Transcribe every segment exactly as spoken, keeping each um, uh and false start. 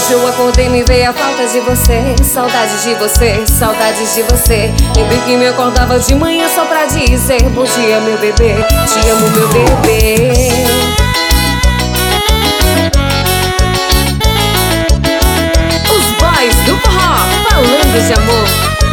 Hoje eu acordei, me veio a falta de você. Saudade de você, saudades de você. Lembrei que me acordava de manhã só pra dizer bom dia, meu bebê, te amo, meu bebê. Os boys do forró falando de amor.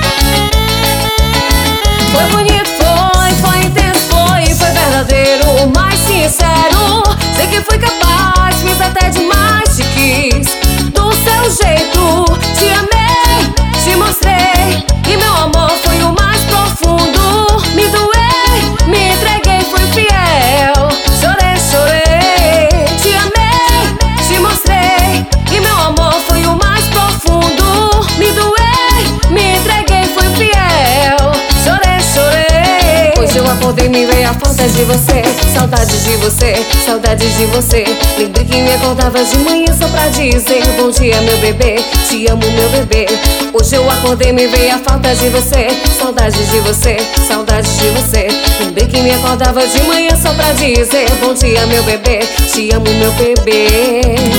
Foi bonito, foi, foi intenso, foi, foi verdadeiro, o mais sincero. Sei que fui capaz, fiz até demais, te quis do seu jeito, te amei, te mostrei, e meu amor foi o mais profundo. Me doei, me entreguei, fui fiel, chorei, chorei, te amei, te mostrei, e meu amor foi o mais profundo. Me doei, me entreguei, fui fiel, chorei, chorei. Hoje eu acordei, me veio a falta de você. Saudades de você, saudades de você. Lembrei que me acordava de manhã só pra dizer bom dia, meu bebê, te amo, meu bebê. Hoje eu acordei, me veio a falta de você. Saudades de você, saudades de você. Lembrei que me acordava de manhã só pra dizer bom dia, meu bebê, te amo, meu bebê.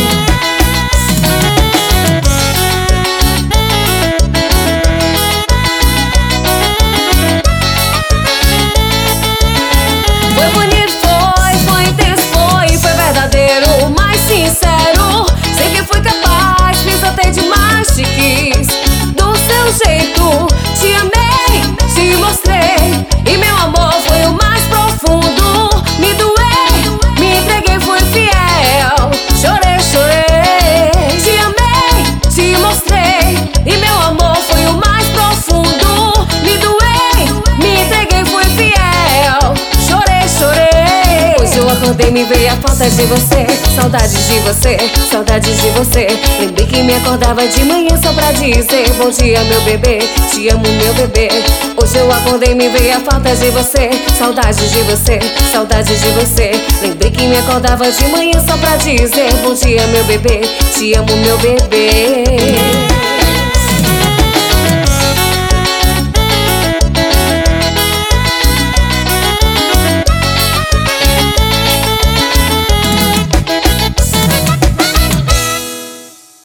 Sei que fui capaz, fiz até demais, te quis do seu jeito, te amei, te mostrei, e meu amor foi o mais profundo. Me doei, me entreguei, fui fiel, chorei, chorei, te amei, te mostrei, e meu amor foi o mais profundo. Me doei, me entreguei, fui fiel, chorei, chorei. Hoje eu acordei, me veio a falta de você. Saudades de você, saudades de você. Lembrei que me acordava de manhã só pra dizer bom dia, meu bebê, te amo, meu bebê. Hoje eu acordei, me veio a falta de você. Saudades de você, saudades de você. Lembrei que me acordava de manhã só pra dizer bom dia, meu bebê, te amo, meu bebê.